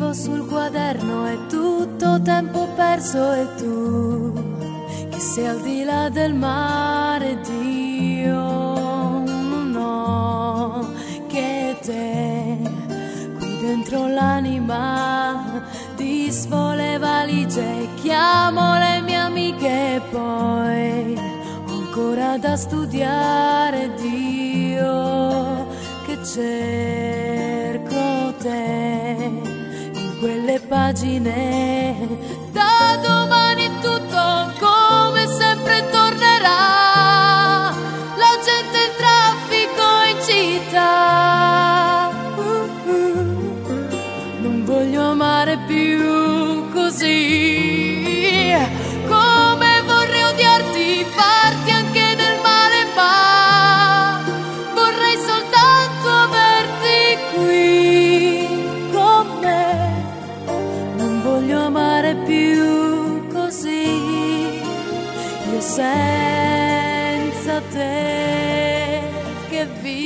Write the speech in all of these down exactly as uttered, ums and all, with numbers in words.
scrivo sul quaderno è tutto tempo perso e tu che sei al di là del mare, Dio non ho che te qui dentro l'anima, disfo le valigie, chiamo le mie amiche e poi ho ancora da studiare, Dio che cerco te in quelle pagine. Da domani tutto come sempre tornerà, la gente, il traffico in città. uh, uh. Non voglio amare più così, come vorrei odiarti, farti anche del male, ma vorrei soltanto averti qui con me. Non voglio amare più così, io senza te che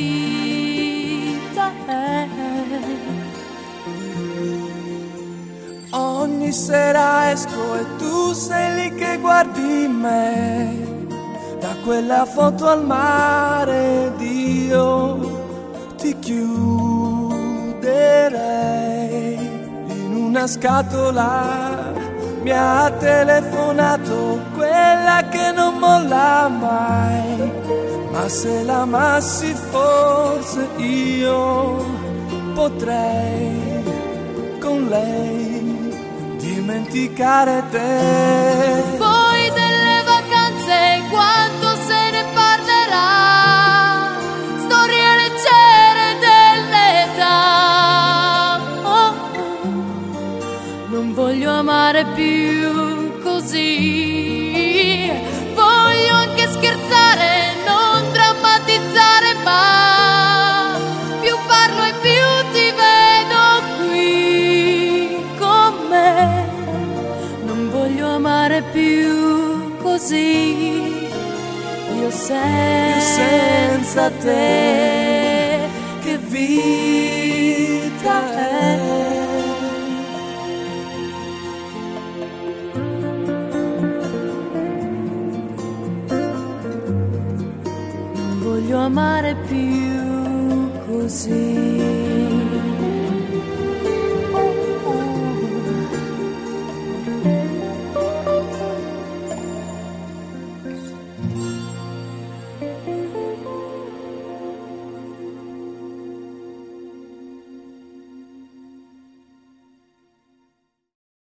vita è. Ogni sera esco e tu sei lì che guardi me, da quella foto al mare, Dio ti chiuderei in una scatola. Mi ha telefonato quella che non molla mai, ma se l'amassi forse io potrei con lei dimenticare te. Poi delle vacanze quanto se ne parlerà, storie leggere dell'età. Oh, non voglio amare più così, voglio anche scherzare, non drammatizzare, ma più parlo e più ti vedo qui con me. Non voglio amare più così, io senza te che vivo.